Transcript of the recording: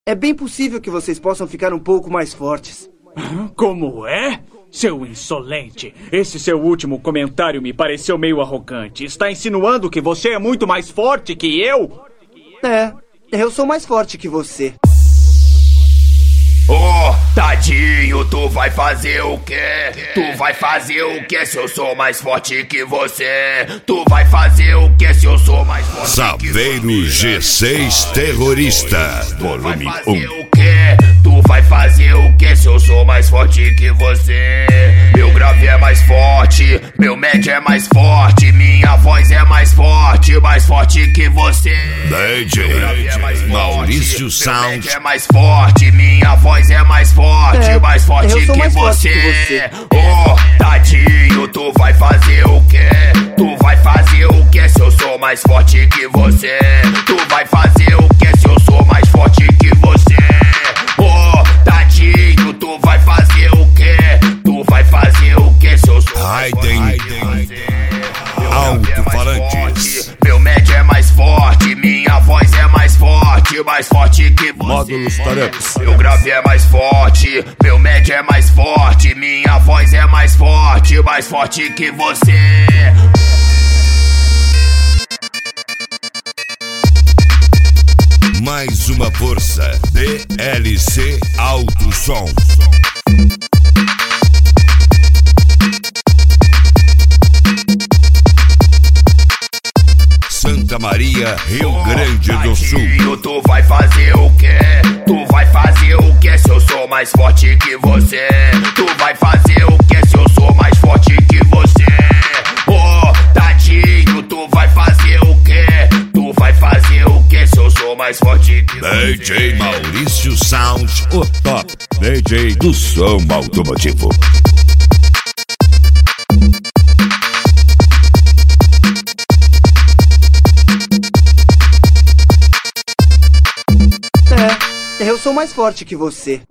é bem possível que vocês possam ficar um pouco mais fortes. Como é? Seu insolente, esse seu último comentário me pareceu meio arrogante. Está insinuando que você é muito mais forte que eu? Eu sou mais forte que você. Oh, tadinho, tu vai fazer o quê? Tu vai fazer o quê se eu sou mais forte que você? Tu vai fazer o quê se eu sou mais forte que você? Saveiro G6 Terrorista, volume 1. Tu vai fazer o que se eu sou mais forte que você? Meu grave é mais forte, meu médio é mais forte, minha voz é mais forte que você. DJ Maurício Sound é mais forte, minha voz é mais forte que você. Oh, tadinho, tu vai fazer o que? Tu vai fazer o que se eu sou mais forte que você? Tu vai fazer o que se eu sou mais forte que você? Oh, tadinho, tu vai fazer o que? Tu vai fazer o que se eu sou mais forte? Alto-falantes. Meu médio é mais forte, minha voz é mais forte que você. Módulos Tareps. Meu grave é mais forte, meu médio é mais forte, minha voz é mais forte que você. Mais uma força, DLC Alto Som. Santa Maria, Rio Grande do Sul. Tu vai fazer o quê? Tu vai fazer o que se eu sou mais forte que você? Tu vai fazer o que se eu sou mais forte que você? Oh, tadinho, tu vai fazer o quê? Tu vai fazer o que se eu sou mais forte que você? DJ Maurício Sound, o top DJ do som automotivo. Eu sou mais forte que você.